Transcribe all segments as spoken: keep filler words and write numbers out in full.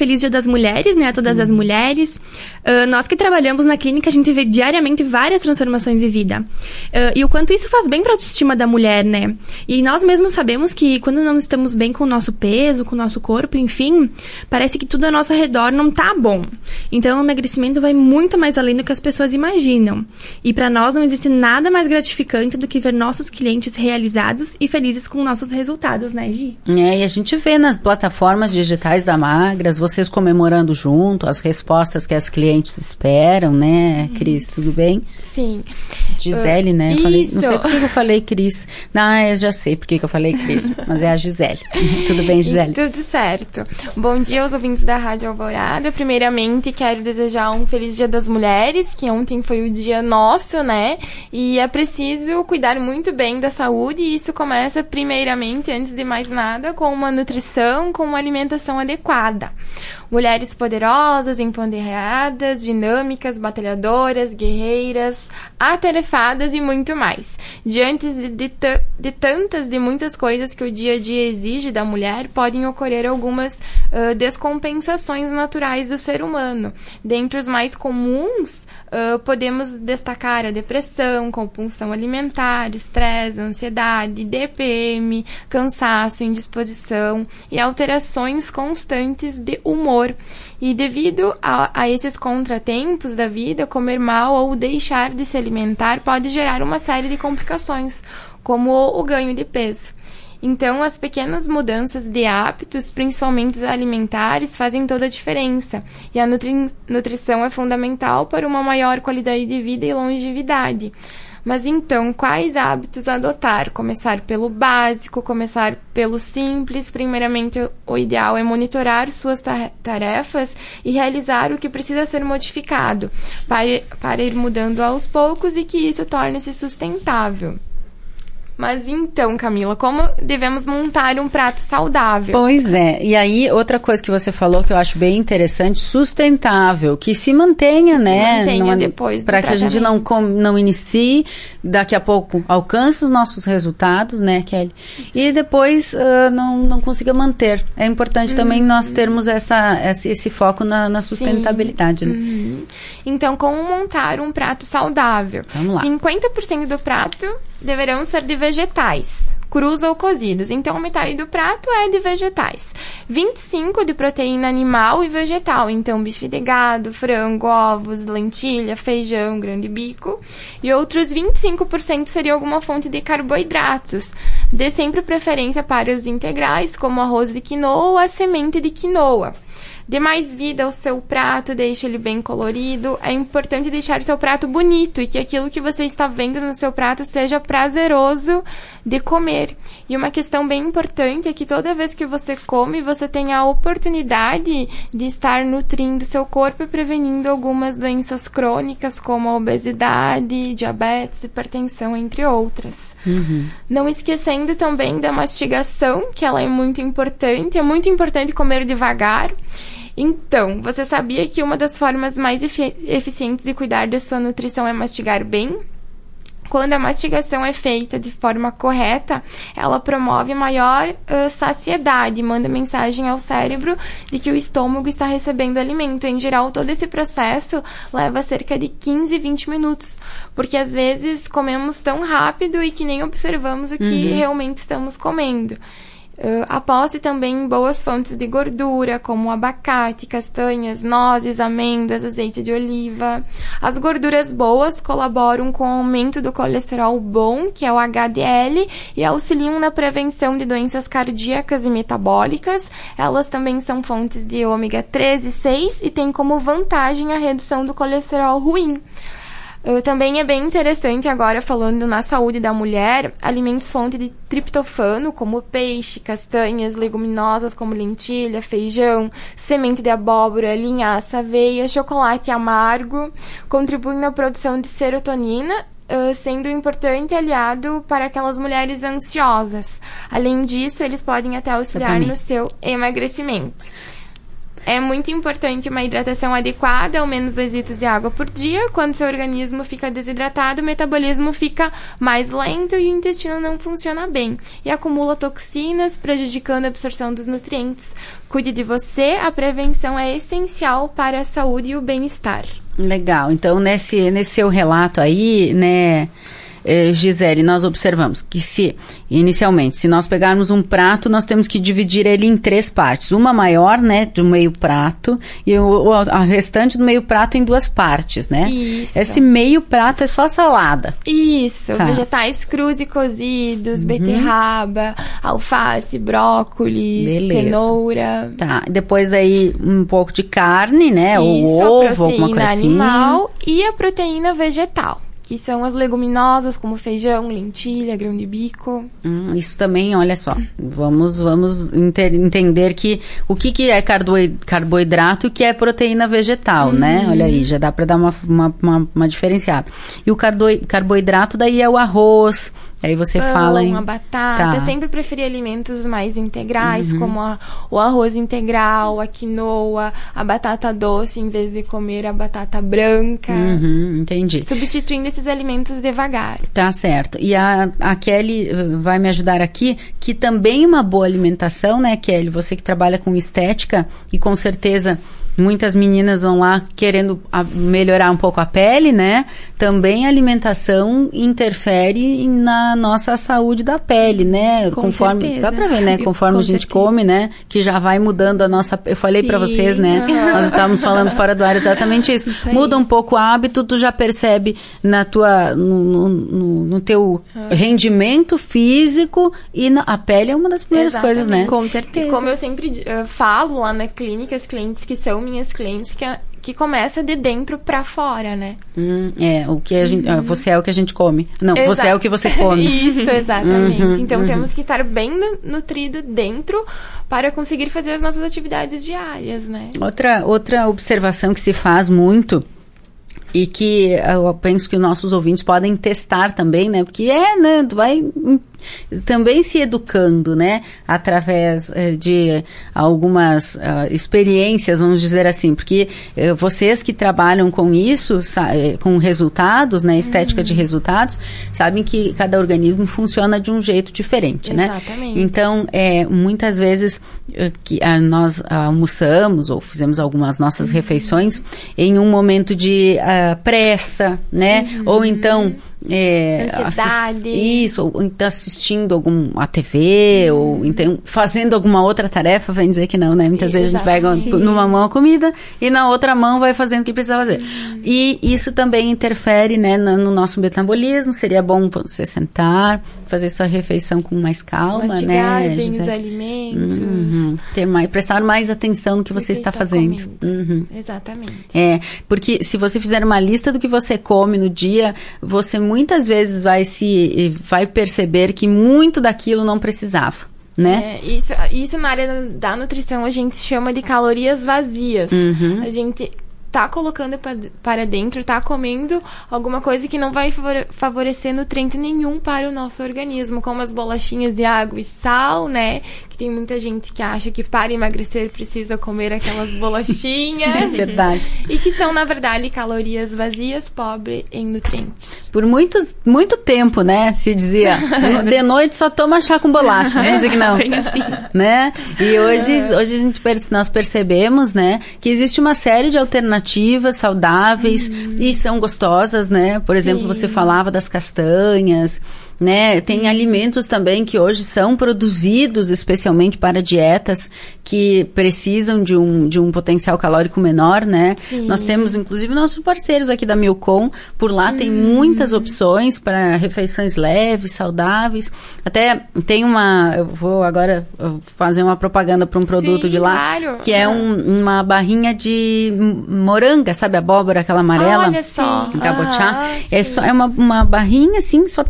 Feliz Dia das Mulheres, né, a todas as mulheres. Uh, nós que trabalhamos na clínica, a gente vê diariamente várias transformações de vida. Uh, e o quanto isso faz bem para a autoestima da mulher, né? E nós mesmos sabemos que quando não estamos bem com o nosso peso, com o nosso corpo, enfim, parece que tudo ao nosso redor não tá bom. Então, o emagrecimento vai muito mais além do que as pessoas imaginam. E para nós não existe nada mais gratificante do que ver nossos clientes realizados e felizes com nossos resultados, né, Gi? É, e a gente vê nas plataformas digitais da Magras, vocês comemorando junto, as respostas que as clientes esperam, né, Cris? Tudo bem? Sim. Gisele, uh, né? Eu falei, não sei por que eu falei Cris. Não, eu já sei por que eu falei Cris, mas é a Gisele. Tudo bem, Gisele? E tudo certo. Bom dia aos ouvintes da Rádio Alvorada. Primeiramente, quero desejar um feliz Dia das Mulheres, que ontem foi o dia nosso, né? E é preciso cuidar muito bem da saúde, e isso começa primeiramente, antes de mais nada, com uma nutrição, com uma alimentação adequada. Mulheres poderosas, empoderadas, dinâmicas, batalhadoras, guerreiras, atarefadas e muito mais. Diante de, de, de tantas, de muitas coisas que o dia a dia exige da mulher, podem ocorrer algumas uh, descompensações naturais do ser humano. Dentre os mais comuns, uh, podemos destacar a depressão, compulsão alimentar, estresse, ansiedade, D P M, cansaço, indisposição e alterações constantes de humor. E devido a, a esses contratempos da vida, comer mal ou deixar de se alimentar pode gerar uma série de complicações, como o, o ganho de peso. Então, as pequenas mudanças de hábitos, principalmente alimentares, fazem toda a diferença. E a nutri- nutrição é fundamental para uma maior qualidade de vida e longevidade. Mas então, quais hábitos adotar? Começar pelo básico, começar pelo simples. Primeiramente, o ideal é monitorar suas tarefas e realizar o que precisa ser modificado, para, para ir mudando aos poucos e que isso torne-se sustentável. Mas então, Camila, como devemos montar um prato saudável? Pois é, e aí outra coisa que você falou que eu acho bem interessante, sustentável, que se mantenha, se né? mantenha não, depois do para que a gente não, com, não inicie, daqui a pouco alcance os nossos resultados, né, Kelly? Sim. E depois uh, não, não consiga manter. É importante uhum. também nós termos essa, esse, esse foco na, na sustentabilidade, né? Uhum. Então, como montar um prato saudável? Vamos lá. cinquenta por cento do prato deverão ser de vegetais, crus ou cozidos. Então, metade do prato é de vegetais. vinte e cinco por cento de proteína animal e vegetal. Então, bife de gado, frango, ovos, lentilha, feijão, grão de bico. E outros vinte e cinco por cento seria alguma fonte de carboidratos. Dê sempre preferência para os integrais, como arroz de quinoa ou a semente de quinoa. Dê mais vida ao seu prato, deixe ele bem colorido. É importante deixar seu prato bonito e que aquilo que você está vendo no seu prato seja prazeroso de comer. E uma questão bem importante é que toda vez que você come, você tenha a oportunidade de estar nutrindo seu corpo e prevenindo algumas doenças crônicas, como a obesidade, diabetes, hipertensão, entre outras. Uhum. Não esquecendo também da mastigação, que ela é muito importante. É muito importante comer devagar. Então, você sabia que uma das formas mais efi- eficientes de cuidar da sua nutrição é mastigar bem? Quando a mastigação é feita de forma correta, ela promove maior uh, saciedade, manda mensagem ao cérebro de que o estômago está recebendo alimento. Em geral, todo esse processo leva cerca de quinze, vinte minutos, porque às vezes comemos tão rápido e que nem observamos o que uhum. realmente estamos comendo. Uh, aposte também em boas fontes de gordura, como abacate, castanhas, nozes, amêndoas, azeite de oliva. As gorduras boas colaboram com o aumento do colesterol bom, que é o H D L, e auxiliam na prevenção de doenças cardíacas e metabólicas. Elas também são fontes de ômega três e seis e têm como vantagem a redução do colesterol ruim. Uh, também é bem interessante, agora falando na saúde da mulher, alimentos fonte de triptofano, como peixe, castanhas, leguminosas como lentilha, feijão, semente de abóbora, linhaça, aveia, chocolate amargo, contribuem na produção de serotonina, uh, sendo um importante aliado para aquelas mulheres ansiosas. Além disso, eles podem até auxiliar no seu emagrecimento. É muito importante uma hidratação adequada, ao menos dois litros de água por dia. Quando seu organismo fica desidratado, o metabolismo fica mais lento e o intestino não funciona bem. E acumula toxinas, prejudicando a absorção dos nutrientes. Cuide de você, a prevenção é essencial para a saúde e o bem-estar. Legal. Então, nesse, nesse seu relato aí, né... Eh, Gisele, nós observamos que se, inicialmente, se nós pegarmos um prato, nós temos que dividir ele em três partes. Uma maior, né, do meio prato, e o, a restante do meio prato em duas partes, né? Isso. Esse meio prato é só salada. Isso, Tá. Vegetais crus e cozidos, uhum. beterraba, alface, brócolis, Beleza. Cenoura. Tá, depois daí um pouco de carne, né, Isso, ou a ovo, alguma proteína coisa assim. animal e a proteína vegetal, que são as leguminosas, como feijão, lentilha, grão de bico. Hum, isso também, olha só, vamos, vamos enter, entender que o que, que é carboid, carboidrato e o que é proteína vegetal, uhum. né? Olha aí, já dá para dar uma, uma, uma, uma diferenciada. E o carbo, carboidrato daí é o arroz, aí você Pão, fala em... a batata, tá. sempre preferi alimentos mais integrais, Uhum. como a, o arroz integral, a quinoa, a batata doce, em vez de comer a batata branca. Uhum, entendi. Substituindo esses alimentos devagar. Tá certo. E a, a Kelly uh, vai me ajudar aqui, que também uma boa alimentação, né, Kelly? Você que trabalha com estética e com certeza... Muitas meninas vão lá querendo a, melhorar um pouco a pele, né? Também a alimentação interfere na nossa saúde da pele, né? Com Conforme, certeza. dá pra ver, né? Conforme Com a gente certeza. come, né? Que já vai mudando a nossa... Eu falei pra vocês, né? Uhum. Nós estávamos falando fora do ar exatamente isso. Isso aí. Muda um pouco o hábito, tu já percebe na tua, no, no, no, no teu uhum. rendimento físico e na, a pele é uma das primeiras Exatamente. coisas, né? Com certeza. E como eu sempre uh, falo lá na clínica, as clientes que são minhas clientes, que, que começa de dentro pra fora, né? Hum, é, o que a gente, Uhum. você é o que a gente come. Não, Exato. você é o que você come. Isso, exatamente. Uhum, então uhum. temos que estar bem nutrido dentro para conseguir fazer as nossas atividades diárias, né? Outra, outra observação que se faz muito e que eu penso que os nossos ouvintes podem testar também, né? Porque é, né? Tu vai também se educando, né? Através eh, de algumas uh, experiências, vamos dizer assim. Porque eh, vocês que trabalham com isso, com resultados, né? Estética uhum. de resultados, sabem que cada organismo funciona de um jeito diferente, né? Exatamente. Então, é, muitas vezes uh, que uh, nós almoçamos ou fizemos algumas nossas uhum. refeições em um momento de uh, pressa, né? Uhum. Ou então... É, ansiedade. Assist, isso, ou então assistindo algum a T V, hum. ou então fazendo alguma outra tarefa, vem dizer que não, né? Muitas vezes a gente pega Sim. numa mão a comida e na outra mão vai fazendo o que precisa fazer. Hum. E isso também interfere, né, no, no nosso metabolismo. Seria bom você sentar, fazer sua refeição com mais calma, mastigar né? bem Gisele? os alimentos. Uhum. Ter mais, prestar mais atenção no que você está, está fazendo. Uhum. Exatamente. É, porque se você fizer uma lista do que você come no dia, você muitas vezes vai se vai perceber que muito daquilo não precisava, né? É, isso, isso na área da nutrição a gente chama de calorias vazias. Uhum. A gente tá colocando pra, para dentro, tá comendo alguma coisa que não vai favorecer nutriente nenhum para o nosso organismo, como as bolachinhas de água e sal, né? Que tem muita gente que acha que para emagrecer precisa comer aquelas bolachinhas. É verdade. E que são, na verdade, calorias vazias, pobres em nutrientes. Por muitos, muito tempo, né? Se dizia, de noite só toma chá com bolacha. Vamos dizer que não. Né? E hoje, hoje a gente, nós percebemos, né? Que existe uma série de alternativas saudáveis hum. e são gostosas, né? Por exemplo, Sim. você falava das castanhas, né? Tem hum. alimentos também que hoje são produzidos especialmente para dietas que precisam de um, de um potencial calórico menor, né? Sim. Nós temos, inclusive, nossos parceiros aqui da Milcom, por lá hum. tem muitas opções para refeições leves, saudáveis. Até tem uma, eu vou agora fazer uma propaganda para um produto Sim, de lá, claro. que é um, uma barrinha de moranga, sabe? A abóbora, aquela amarela. Olha só. Cabochá. Ah, é, só, é uma, uma barrinha, assim, só tem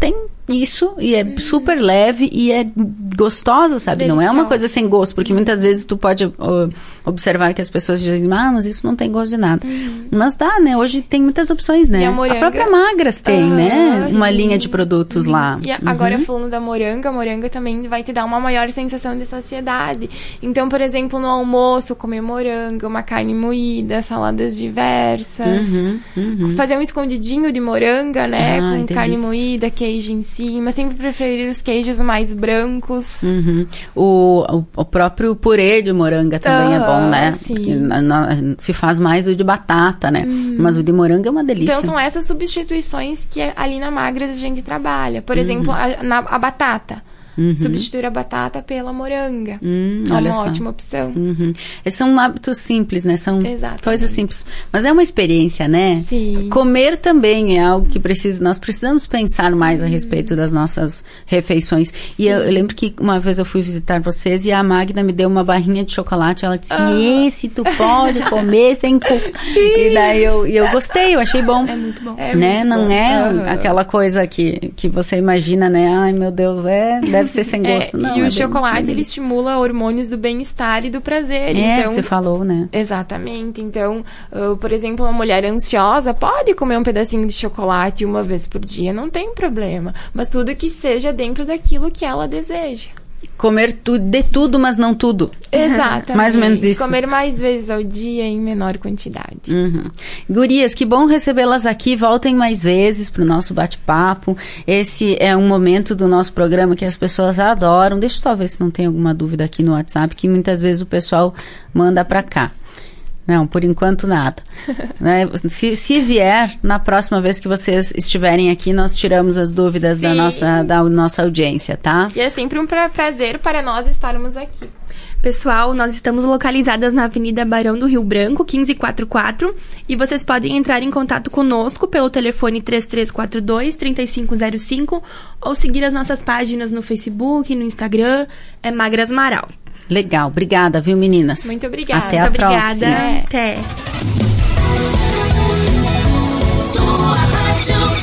Isso, e é hum. super leve e é gostosa, sabe? Deliciosa. Não é uma coisa sem gosto, porque muitas vezes tu pode uh, observar que as pessoas dizem, ah, mas isso não tem gosto de nada. Hum. Mas dá, né? Hoje tem muitas opções, né? A, moranga... a própria Magras tem, uhum, né? Uma sim. linha de produtos uhum. lá. E agora, uhum. falando da moranga, a moranga também vai te dar uma maior sensação de saciedade. Então, por exemplo, no almoço, comer moranga, uma carne moída, saladas diversas. Uhum. Uhum. Fazer um escondidinho de moranga, né? Ah, com carne moída, queijo em cima. Sempre preferir os queijos mais brancos. Uhum. O, o, o próprio purê de moranga também uhum, é bom, né? Porque na, na, se faz mais o de batata, né? Uhum. Mas o de moranga é uma delícia. Então, são essas substituições que ali na Magras a gente trabalha. Por uhum. exemplo, a, na, a batata. Uhum. Substituir a batata pela moranga. Hum, é uma só. ótima opção. Uhum. Esses são hábitos simples, né? São Exatamente. coisas simples. Mas é uma experiência, né? Sim. Comer também é algo que precisa... Nós precisamos pensar mais a respeito das nossas refeições. Sim. E eu, eu lembro que uma vez eu fui visitar vocês e a Magda me deu uma barrinha de chocolate. Ela disse, ah. esse tu pode comer sem culpa. E daí eu, eu gostei, eu achei bom. É muito bom. É né? Muito Não bom. é uhum. aquela coisa que, que você imagina, né? Ai, meu Deus, é... Deve ser sem gosto, é, não. E é o chocolate, bem... ele estimula hormônios do bem-estar e do prazer. É, então, você falou, né? Exatamente. Então, uh, por exemplo, uma mulher ansiosa pode comer um pedacinho de chocolate uma vez por dia, não tem problema. Mas tudo que seja dentro daquilo que ela deseja. Comer tu, de tudo, mas não tudo. Exatamente. Mais ou menos isso. Comer mais vezes ao dia em menor quantidade. Uhum. Gurias, que bom recebê-las aqui. Voltem mais vezes para o nosso bate-papo. Esse é um momento do nosso programa que as pessoas adoram. Deixa eu só ver se não tem alguma dúvida aqui no WhatsApp, que muitas vezes o pessoal manda para cá. Não, por enquanto nada. né? se, se vier, na próxima vez que vocês estiverem aqui, nós tiramos as dúvidas da nossa, da nossa audiência, tá? E é sempre um pra, prazer para nós estarmos aqui. Pessoal, nós estamos localizadas na Avenida Barão do Rio Branco, quinze quarenta e quatro, e vocês podem entrar em contato conosco pelo telefone três três quatro dois, três cinco zero cinco ou seguir as nossas páginas no Facebook, no Instagram, é Magras Marau. Legal, obrigada, viu, meninas? Muito obrigada. Até a Muito próxima. Obrigada. Até.